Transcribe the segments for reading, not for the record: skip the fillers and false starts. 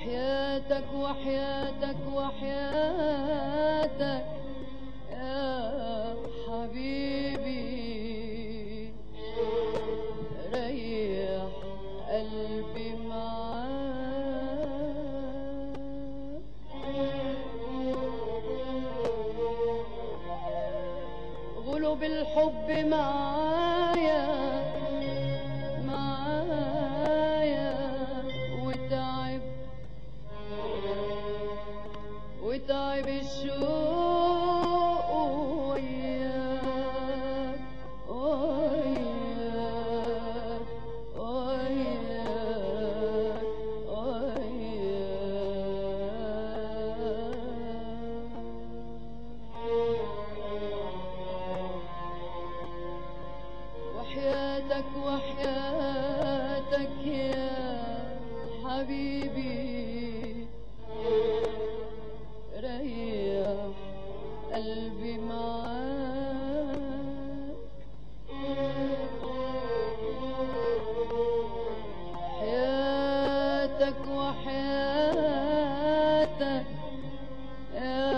وحياتك وحياتك وحياتك يا حبيبي ريح قلبي معاك. غلب الحب معايا معايا وتعب الشوق وياك وياك وياك وحياتك وحياتك يا حبيبي ريح قلبي معاك. حياتك وحياتك يا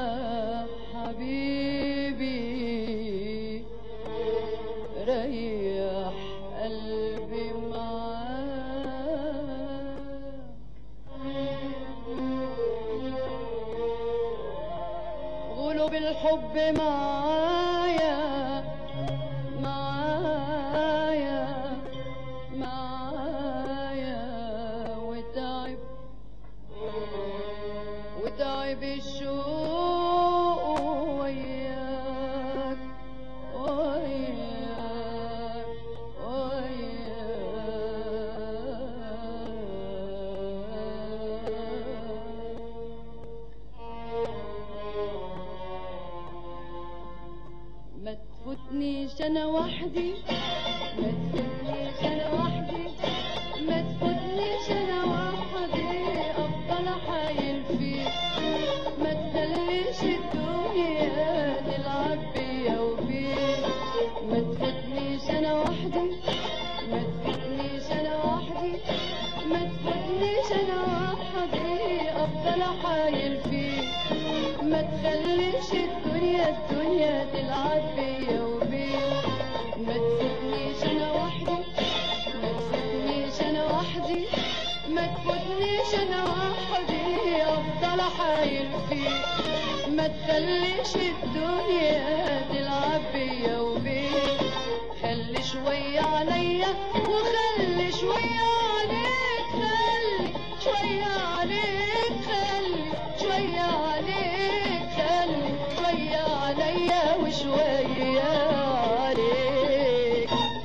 حبيبي ريح قلبي معاك. غلب الحب معايا معايا معايا وتعب الشوق وياك وياك ما تفوتنيش انا وحدي ما تفوتنيش انا وحدي ما تفوتنيش انا وحدي افضل حايل فيك. ما تخليش الدنيا تلعب بيا وبيك. ما تفوتنيش انا وحدي ما تفوتنيش انا وحدي ما تفوتنيش انا وحدي افضل حايل فيك. ما تخليش الدنيا تلعب بيا وبيك. ما تفوتنيش انا وحدي ما تفوتنيش انا وحدي ما تفوتنيش انا وحدي افضل حايل فيك. ما تخليش الدنيا تلعب بيا وبيك. خلي شوية عليا وخلي شوية عليك. خلي شوية عليك خلي شوية عليك خلي شوية عليا وشوية عليك.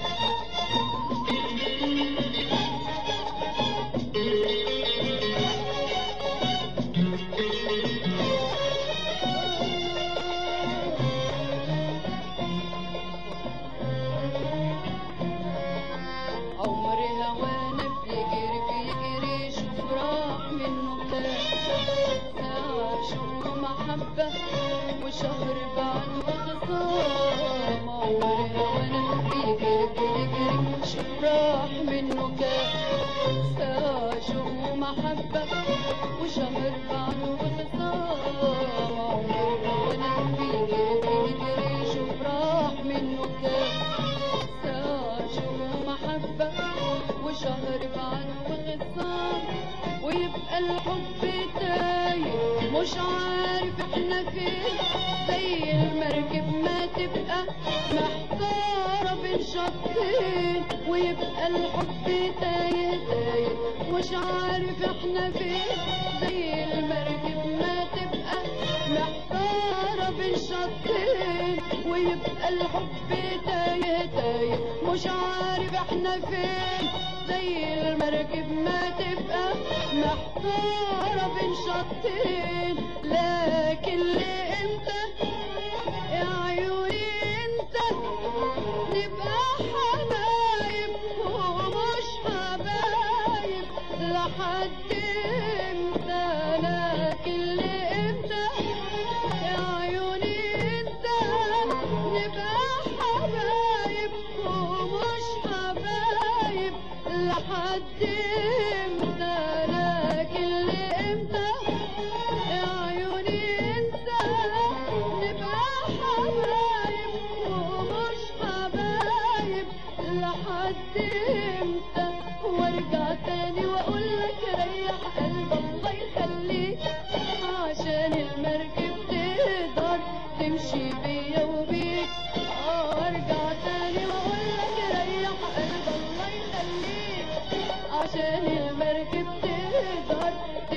عمري هوانا بيجري بيجري شوف راح منه كام. ساعة شوق ومحبة وشهر بعد وخصام. عمري هوانا بيجري بيجري شوف راح منه كام. ساعة شوق ومحبة وشهر بعد وخصام. عمري هوانا بيجري بيجري شوف راح منه كام. ساعة شوق ومحبة وشهر بعد وخصام. ويبقى الحب تايه مش عارف احنا فين. زي المركب ما تبقى محتارة بين شطين. ويبقى الحب تايه تايه مش عارف احنا فين. زي المركب ما تبقى محتارة بين شطين. ويبقى الحب تايه تايه مش عارف احنا فين. زي المركب ما تبقى محتارة بين شطين. لكن لإمتى يا عيوني انت نبقى حبايب ومش حبايب لحد امتى. لكن لإمتى يا عيوني انت نبقى حبايب ومش حبايب لحد امتى. لكن لإمتى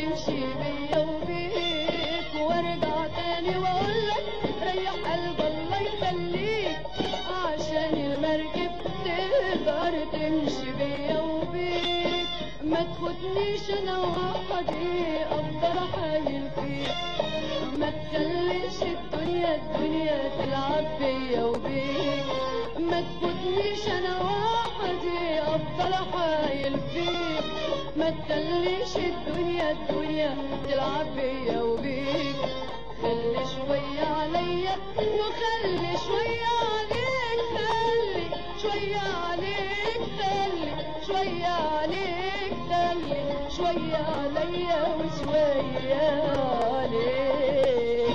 تمشي بيا وبيك، وارجع تاني واقولك ريح قلب الله يخليك، عشان المركب تقدر تمشي بيا وبيك. ما تاخدنيش انا وحدي افضل احايل فيك، ما تخليش الدنيا تلعب بيا وبيك. ما تاخدنيش انا وحدي افضل احايل فيك، ما تخليش الدنيا تلعب بيا وبيك. خلي شوية عليا وخلي شوية عليك، خلي شوية عليك، خلي شوية عليك، خلي شوية عليا وشوية عليك.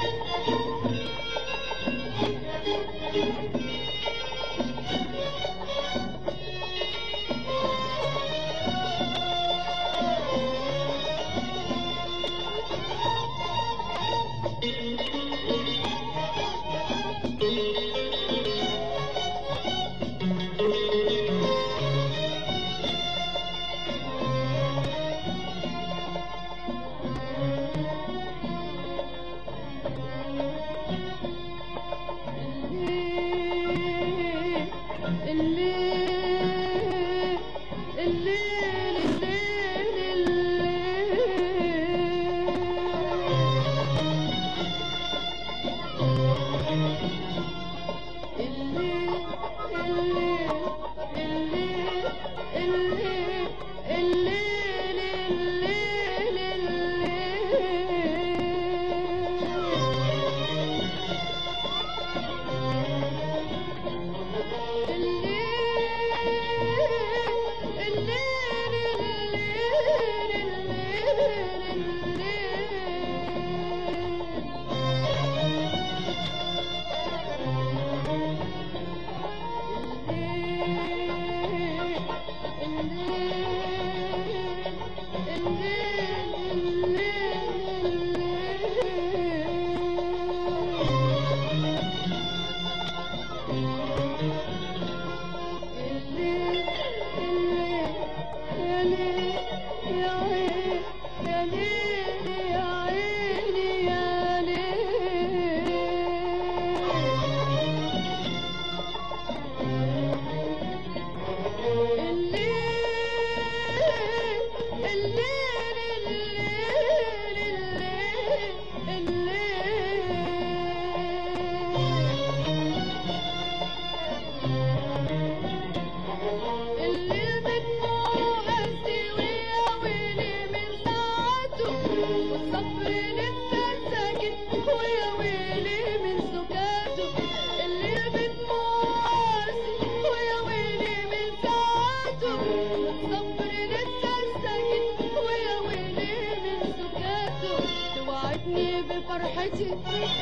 بفرحتي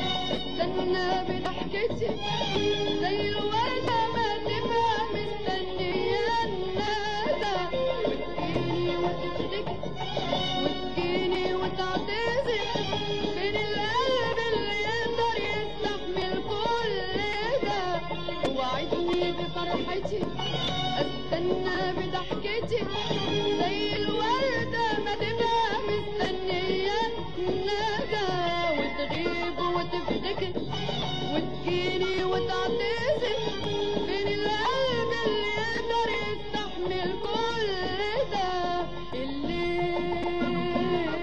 استنى بضحكتي، زي الوردة ما تبقى مستنية الندى، وتجيني وتفتكر وتجيني وتعتذر، فين القلب اللي يقدر يستحمل كل ده؟ وعدني بفرحتي استنى بضحكتي، زي الوردة ما تبقى مستنية الندى، وتغيب وتفتكر وتجيني وتعتذر، فين القلب اللي يقدر يستحمل كل ده؟ الليل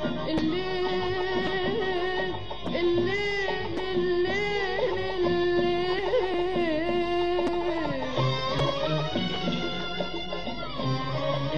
الليل الليل الليل الليل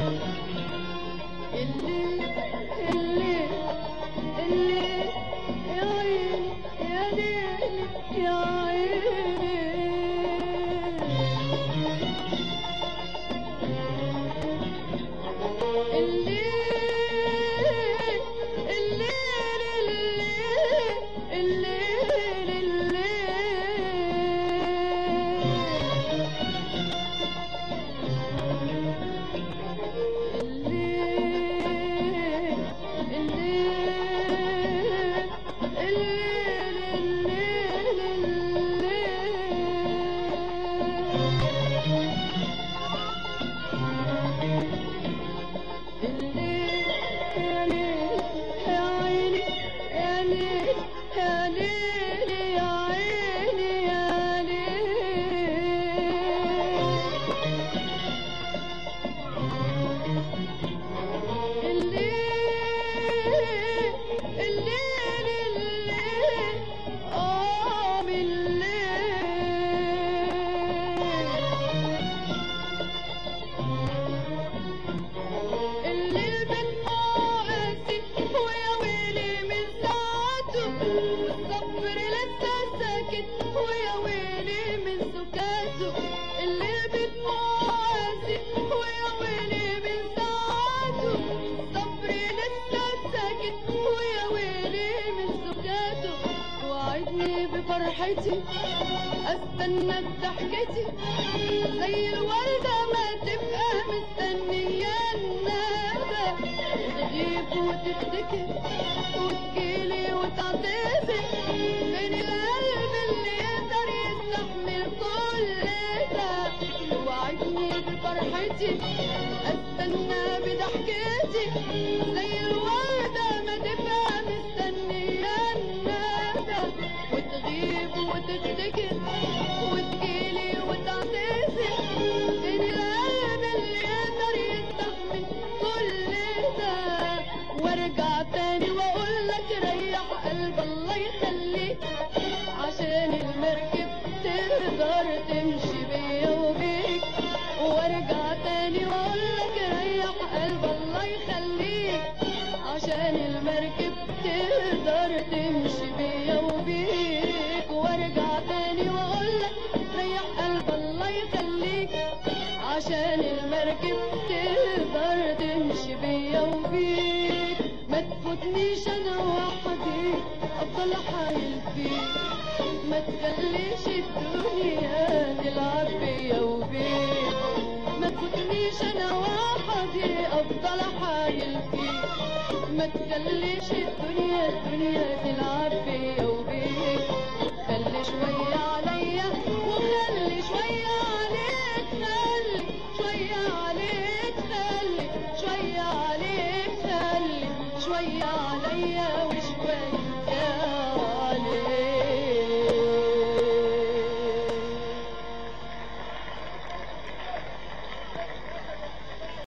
بفرحتي استنى بضحكتي زي الوردة ما تبقى مستنية الندى وتغيب وتختكي وتجيلي وتعتذر فين القلب اللي يقدر يستحمل كل ده وعدني بفرحتي استنى بضحكتي زي الوردة ما تبقى مستنية الندى وتغيب وتفتكر وتجيلي وتعتذر فين القلب اللي يقدر يستحمل كل ده وارجع تاني واقول لك ريح قلب الله يخليك عشان المركب تقدر تمشي بيا وبيك وارجع تاني واقول لك ريح قلب الله يخليك عشان المركب تقدر تمشي بيا وبيك وارجع تاني واقول لك ريح قلب الله يخليك عشان المركب تقدر تمشي بيا وبيك ما تفوتنيش انا وحدي افضل حايل فيك ما تخليش الدنيا تلعب بيا وبيك ما تفوتنيش انا وحدي افضل حايل فيك ما تخليش الدنيا تلعب بيا وبيك خلي شوية عليا وخلي شوية عليك خلي شوية عليك خلي شوية عليك خلي شوية عليا وشوية